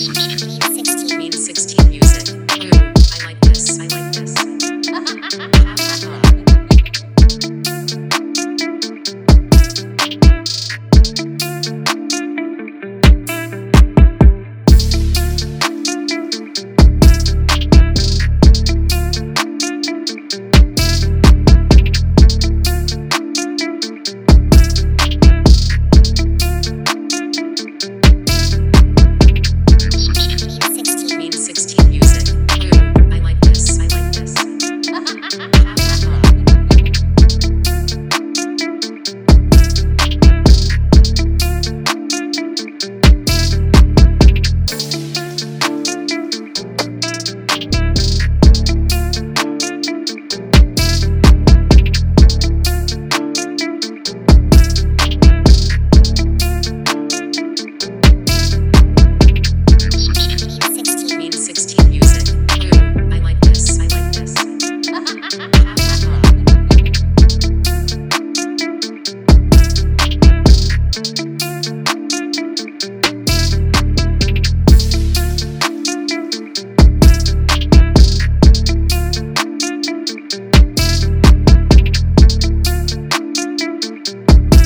Mean 16 music. Ooh, I like this. I like this. Mean 16 music. Ooh, I like this. I like this. Mean 16 music. Ooh, I like this. I like this.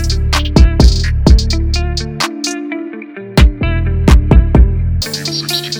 Mean 16.